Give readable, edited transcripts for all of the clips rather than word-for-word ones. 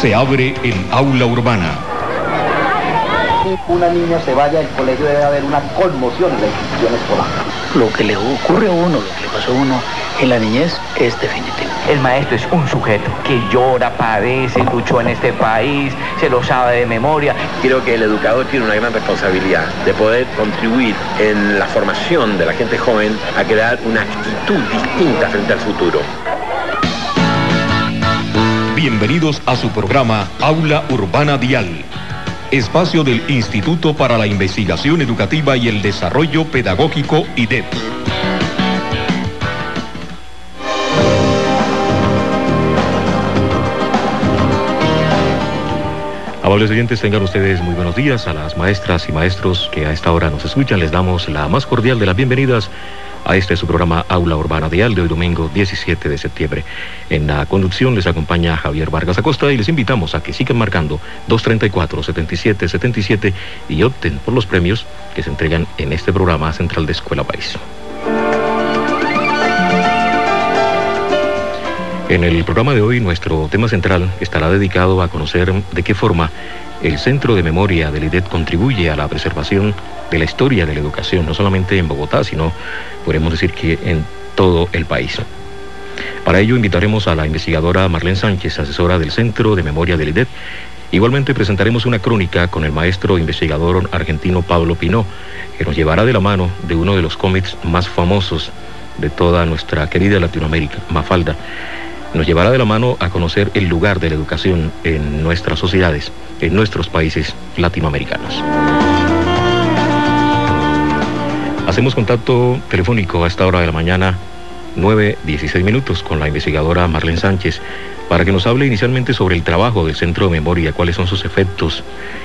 Se abre el aula urbana. Una niña se vaya del colegio debe haber una conmoción en la institución escolar. Lo que le ocurre a uno, lo que le pasó a uno en la niñez es definitivo. El maestro es un sujeto que llora, padece, luchó en este país, se lo sabe de memoria. Creo que el educador tiene una gran responsabilidad de poder contribuir en la formación de la gente joven a crear una actitud distinta frente al futuro. Bienvenidos a su programa Aula Urbana Dial, espacio del Instituto para la Investigación Educativa y el Desarrollo Pedagógico IDEP. Amables oyentes, tengan ustedes muy buenos días. A las maestras y maestros que a esta hora nos escuchan, les damos la más cordial de las bienvenidas a este su programa Aula Urbana Dial de hoy domingo 17 de septiembre. En la conducción les acompaña Javier Vargas Acosta y les invitamos a que sigan marcando 234-7777 y opten por los premios que se entregan en este programa central de Escuela País. En el programa de hoy, nuestro tema central estará dedicado a conocer de qué forma el Centro de Memoria del IDEP contribuye a la preservación de la historia de la educación, no solamente en Bogotá, sino podemos decir que en todo el país. Para ello invitaremos a la investigadora Marlene Sánchez, asesora del Centro de Memoria del IDEP. Igualmente presentaremos una crónica con el maestro investigador argentino Pablo Pinó, que nos llevará de la mano de uno de los cómics más famosos de toda nuestra querida Latinoamérica, Mafalda. Nos llevará de la mano a conocer el lugar de la educación en nuestras sociedades, en nuestros países latinoamericanos. Hacemos contacto telefónico a esta hora de la mañana, 9:16 con la investigadora Marlene Sánchez, para que nos hable inicialmente sobre el trabajo del Centro de Memoria, cuáles son sus efectos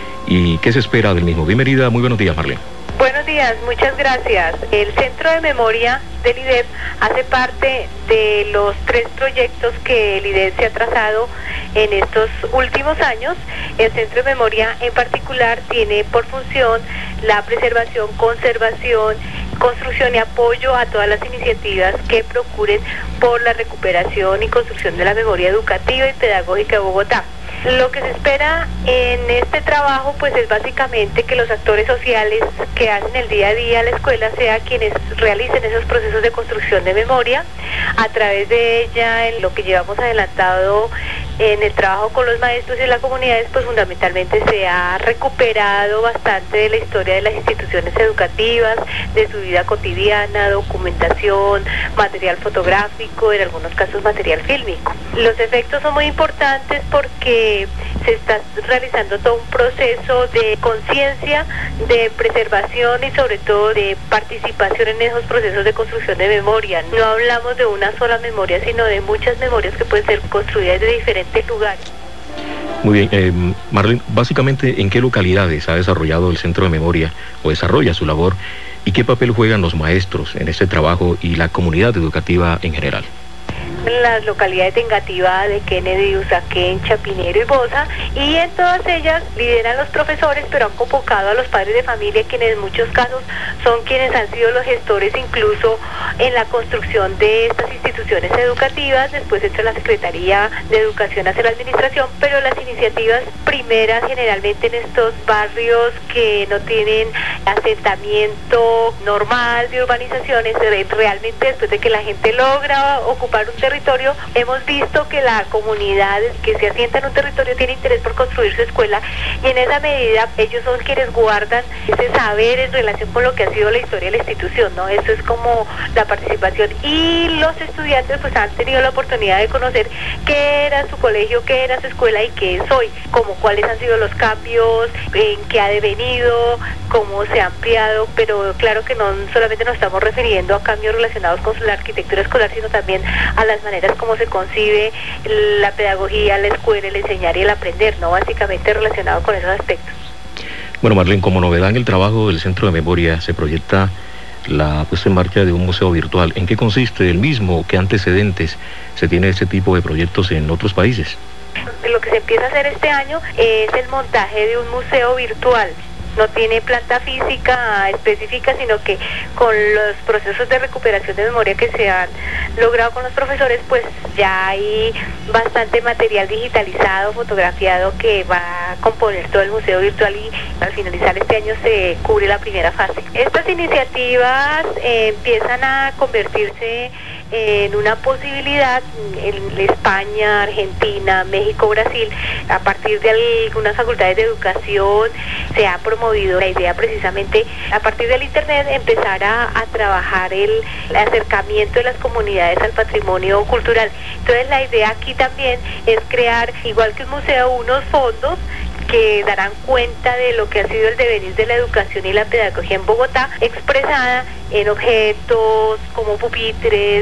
y qué se espera del mismo. Bienvenida, muy buenos días, Marlene. Buenos días, muchas gracias. El Centro de Memoria del IDEP hace parte de los 3 proyectos que el IDEP se ha trazado en estos últimos años. El Centro de Memoria en particular tiene por función la preservación, conservación, construcción y apoyo a todas las iniciativas que procuren por la recuperación y construcción de la memoria educativa y pedagógica de Bogotá. Lo que se espera en este trabajo pues es básicamente que los actores sociales que hacen el día a día la escuela sean quienes realicen esos procesos de construcción de memoria. A través de ella, en lo que llevamos adelantado en el trabajo con los maestros y las comunidades, pues fundamentalmente se ha recuperado bastante de la historia de las instituciones educativas, de su vida cotidiana, documentación, material fotográfico, en algunos casos material fílmico. Los efectos son muy importantes porque se está realizando todo un proceso de conciencia, de preservación y sobre todo de participación en esos procesos de construcción de memoria. No hablamos de una sola memoria, sino de muchas memorias que pueden ser construidas de diferentes lugares. Muy bien, Marlene, básicamente, ¿en qué localidades ha desarrollado el Centro de Memoria o desarrolla su labor y qué papel juegan los maestros en este trabajo y la comunidad educativa en general? En las localidades de Engativá, de Kennedy, Usaquén, Chapinero y Bosa, y en todas ellas lideran los profesores, pero han convocado a los padres de familia, quienes en muchos casos son quienes han sido los gestores incluso en la construcción de estas instituciones educativas. Después entra la Secretaría de Educación hacia la administración, pero las iniciativas primeras generalmente en estos barrios que no tienen asentamiento normal de urbanizaciones, realmente después de que la gente logra ocupar un territorio, hemos visto que la comunidad que se asienta en un territorio tiene interés por construir su escuela, y en esa medida ellos son quienes guardan ese saber en relación con lo que ha sido la historia de la institución, ¿no? Eso es como la participación, y los estudiantes pues han tenido la oportunidad de conocer qué era su colegio, qué era su escuela y qué es hoy, como cuáles han sido los cambios, en qué ha devenido, cómo se ha ampliado, pero claro que no solamente nos estamos refiriendo a cambios relacionados con la arquitectura escolar, sino también a las maneras como se concibe la pedagogía, la escuela, el enseñar y el aprender, ¿no? Básicamente relacionado con esos aspectos. Bueno, Marlene, como novedad en el trabajo del Centro de Memoria se proyecta la puesta en marcha de un museo virtual. ¿En qué consiste el mismo? ¿Qué antecedentes se tiene este tipo de proyectos en otros países? Lo que se empieza a hacer este año es el montaje de un museo virtual. no tiene planta física específica, sino que con los procesos de recuperación de memoria que se han logrado con los profesores, pues ya hay bastante material digitalizado, fotografiado, que va a componer todo el museo virtual, y al finalizar este año se cubre la primera fase. Estas iniciativas empiezan a convertirse en una posibilidad en España, Argentina, México, Brasil. A partir de algunas facultades de educación se ha promovido la idea, precisamente a partir del internet, empezar a trabajar el acercamiento de las comunidades al patrimonio cultural. Entonces la idea aquí también es crear, igual que un museo, unos fondos que darán cuenta de lo que ha sido el devenir de la educación y la pedagogía en Bogotá, expresada en objetos como pupitres,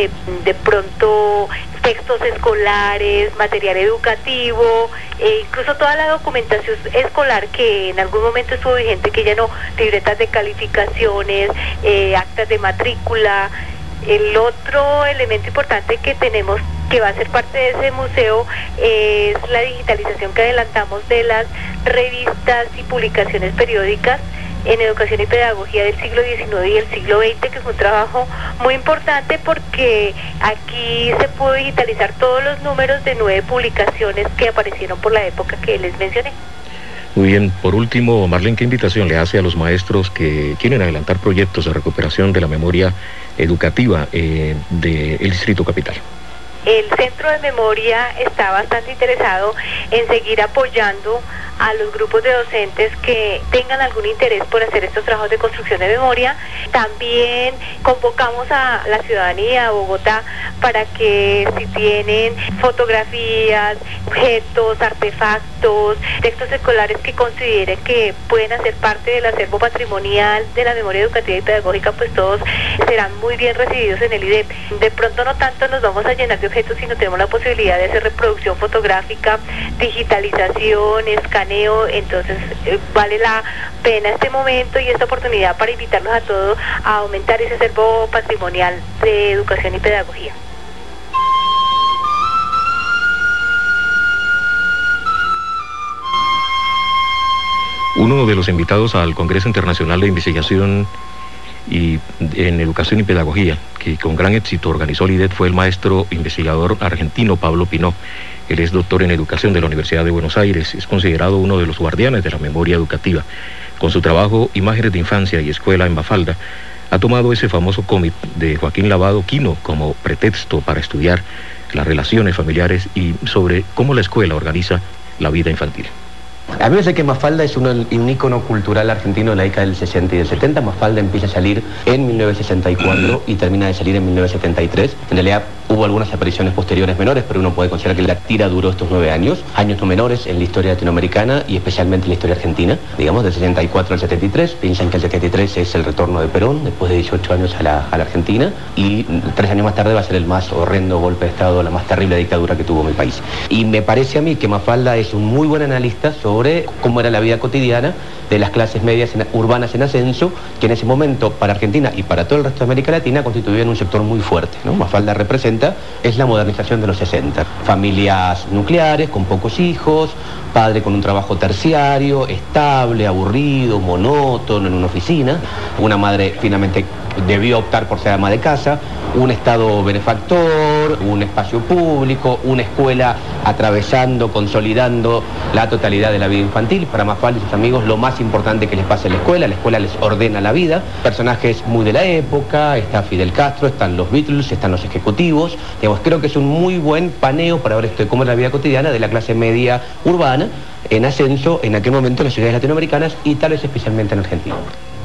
de pronto textos escolares, material educativo, incluso toda la documentación escolar que en algún momento estuvo vigente, que ya no, libretas de calificaciones, actas de matrícula. El otro elemento importante que tenemos, que va a ser parte de ese museo, es la digitalización que adelantamos de las revistas y publicaciones periódicas en educación y pedagogía del siglo XIX y el siglo XX, que fue un trabajo muy importante porque aquí se pudo digitalizar todos los números de 9 publicaciones que aparecieron por la época que les mencioné. Muy bien, por último, Marlene, ¿qué invitación le hace a los maestros que quieren adelantar proyectos de recuperación de la memoria educativa del Distrito Capital? El Centro de Memoria está bastante interesado en seguir apoyando a los grupos de docentes que tengan algún interés por hacer estos trabajos de construcción de memoria. También convocamos a la ciudadanía de Bogotá para que, si tienen fotografías, objetos, artefactos, textos escolares que consideren que pueden hacer parte del acervo patrimonial de la memoria educativa y pedagógica, pues todos serán muy bien recibidos en el IDEP. De pronto no tanto nos vamos a llenar de objetos, sino tenemos la posibilidad de hacer reproducción fotográfica, digitalización, escaneo. Entonces vale la pena este momento y esta oportunidad para invitarlos a todos a aumentar ese acervo patrimonial de educación y pedagogía. Uno de los invitados al Congreso Internacional de Investigación y en Educación y Pedagogía, que con gran éxito organizó el IDET, fue el maestro investigador argentino Pablo Pinó. Él es doctor en Educación de la Universidad de Buenos Aires, es considerado uno de los guardianes de la memoria educativa. Con su trabajo Imágenes de Infancia y Escuela en Mafalda, ha tomado ese famoso cómic de Joaquín Lavado Quino como pretexto para estudiar las relaciones familiares y sobre cómo la escuela organiza la vida infantil. A mí me parece que Mafalda es un ícono cultural argentino de la década del 60 y del 70. Mafalda empieza a salir en 1964 y termina de salir en 1973. En realidad hubo algunas apariciones posteriores menores, pero uno puede considerar que la tira duró estos 9 años. Años no menores en la historia latinoamericana y especialmente en la historia argentina. Digamos, del 64 al 73. Piensan que el 73 es el retorno de Perón, después de 18 años a la Argentina. Y 3 años más tarde va a ser el más horrendo golpe de Estado, la más terrible dictadura que tuvo mi país. Y me parece a mí que Mafalda es un muy buen analista sobre cómo era la vida cotidiana de las clases medias urbanas en ascenso, que en ese momento para Argentina y para todo el resto de América Latina constituían un sector muy fuerte, ¿no? Mafalda representa, es la modernización de los 60. Familias nucleares, con pocos hijos, padre con un trabajo terciario, estable, aburrido, monótono, en una oficina, una madre finalmente debió optar por ser ama de casa, un Estado benefactor, un espacio público, una escuela atravesando, consolidando la totalidad de la vida infantil. Para Mafalda y sus amigos lo más importante que les pasa en la escuela les ordena la vida. Personajes muy de la época, está Fidel Castro, están los Beatles, están los ejecutivos. Digamos, creo que es un muy buen paneo para ver esto de cómo es la vida cotidiana de la clase media urbana en ascenso en aquel momento en las ciudades latinoamericanas y tal vez especialmente en Argentina.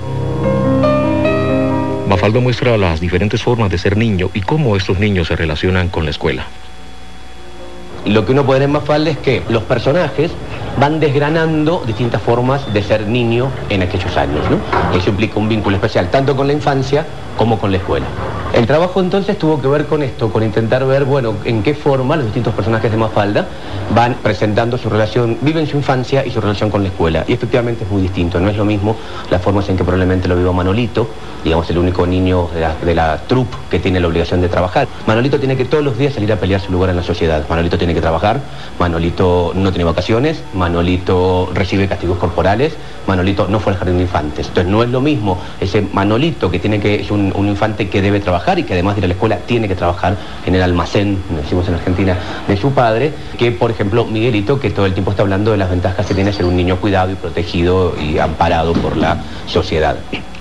Mafalda muestra las diferentes formas de ser niño y cómo estos niños se relacionan con la escuela. Lo que uno puede ver en Mafalda es que los personajes van desgranando distintas formas de ser niño en aquellos años, ¿no? Eso implica un vínculo especial tanto con la infancia como con la escuela. El trabajo entonces tuvo que ver con esto, con intentar ver, bueno, en qué forma los distintos personajes de Mafalda van presentando su relación, viven su infancia y su relación con la escuela. Y efectivamente es muy distinto, no es lo mismo las formas en que probablemente lo viva Manolito, digamos, el único niño de la troupe que tiene la obligación de trabajar. Manolito tiene que todos los días salir a pelear su lugar en la sociedad. Manolito tiene que trabajar, Manolito no tiene vacaciones, Manolito recibe castigos corporales, Manolito no fue al jardín de infantes. Entonces no es lo mismo ese Manolito que es un infante que debe trabajar y que además de ir a la escuela tiene que trabajar en el almacén, decimos en Argentina, de su padre, que por ejemplo Miguelito, que todo el tiempo está hablando de las ventajas que tiene ser un niño cuidado y protegido y amparado por la sociedad.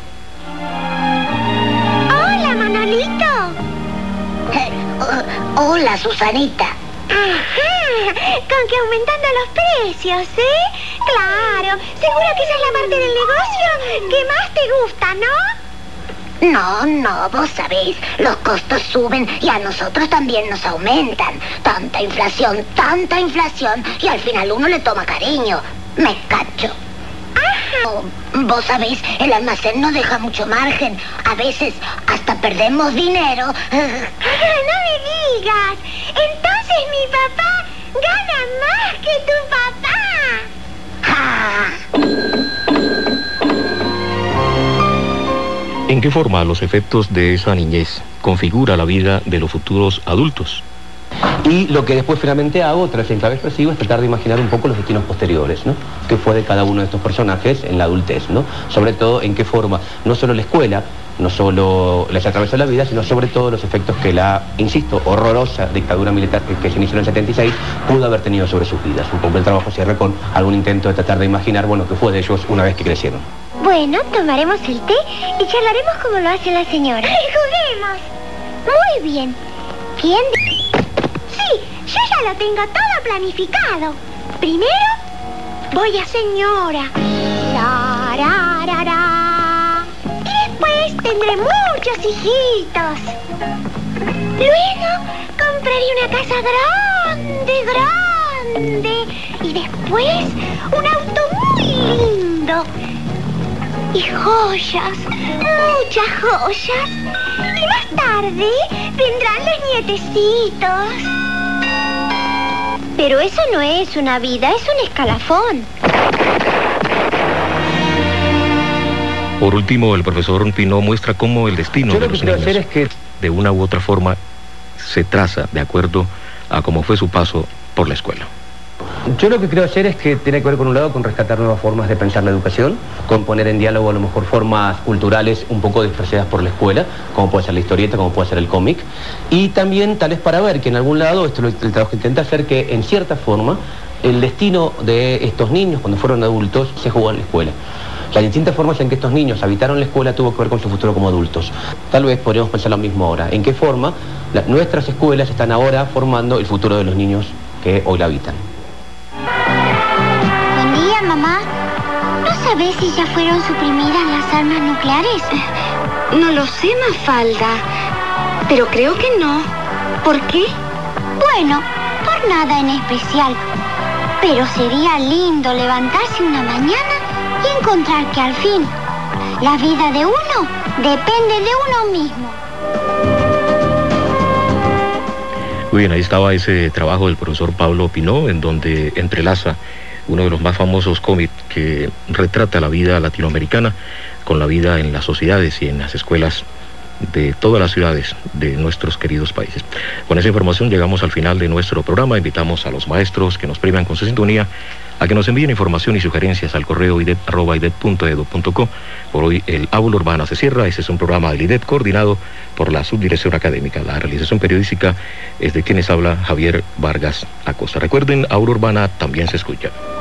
Hola, Manolito. Hola, Susanita. Ajá, con que aumentando los precios, ¿eh? Claro, seguro que esa es la parte del negocio que más te gusta, ¿no? No, vos sabés, los costos suben y a nosotros también nos aumentan. Tanta inflación, y al final uno le toma cariño. Me cacho. Ajá. Vos sabés, el almacén no deja mucho margen. A veces hasta perdemos dinero. No me digas. Entonces mi papá gana más que tu papá. ¡Ja! ¿En qué forma los efectos de esa niñez configura la vida de los futuros adultos? Y lo que después finalmente hago, tras el vez persigo, es tratar de imaginar un poco los destinos posteriores, ¿no? ¿Qué fue de cada uno de estos personajes en la adultez, ¿no? Sobre todo en qué forma, no solo la escuela, no solo les atravesó la vida, sino sobre todo los efectos que la, insisto, horrorosa dictadura militar que se inició en el 76 pudo haber tenido sobre sus vidas. Un poco el trabajo cierra con algún intento de tratar de imaginar, bueno, qué fue de ellos una vez que crecieron. Bueno, tomaremos el té y charlaremos como lo hace la señora. ¡Juguemos! Muy bien. ¿Quién? Sí, yo ya lo tengo todo planificado. Primero, voy a señora. La, ra, ra, ra. Y después tendré muchos hijitos. Luego, compraré una casa grande. Y después, un auto muy lindo. Y joyas, muchas joyas. Y más tarde vendrán los nietecitos. Pero eso no es una vida, es un escalafón. Por último, el profesor Pinó muestra cómo el destino de los niños, de una u otra forma, se traza de acuerdo a cómo fue su paso por la escuela. Yo lo que creo hacer es que tiene que ver, con un lado, con rescatar nuevas formas de pensar la educación, con poner en diálogo a lo mejor formas culturales un poco dispersadas por la escuela, como puede ser la historieta, como puede ser el cómic, y también tal vez para ver que en algún lado, esto es el trabajo que intenta hacer, que en cierta forma el destino de estos niños cuando fueron adultos se jugó en la escuela. Las distintas formas en que estos niños habitaron la escuela tuvo que ver con su futuro como adultos. Tal vez podríamos pensar lo mismo ahora. ¿En qué forma nuestras escuelas están ahora formando el futuro de los niños que hoy la habitan? Buen día, mamá. ¿No sabés si ya fueron suprimidas las armas nucleares? No lo sé, Mafalda, pero creo que no. ¿Por qué? Bueno, por nada en especial. Pero sería lindo levantarse una mañana y encontrar que al fin la vida de uno depende de uno mismo. Muy bien, ahí estaba ese trabajo del profesor Pablo Pinó, en donde entrelaza uno de los más famosos cómics que retrata la vida latinoamericana con la vida en las sociedades y en las escuelas de todas las ciudades de nuestros queridos países. Con esa información llegamos al final de nuestro programa. Invitamos a los maestros que nos premian con su sintonía a que nos envíen información y sugerencias al correo idet@idet.edu.co. Por hoy el Aula Urbana se cierra. Este es un programa del IDET coordinado por la Subdirección Académica. La realización periodística es de quienes habla Javier Vargas Acosta. Recuerden, Aula Urbana también se escucha.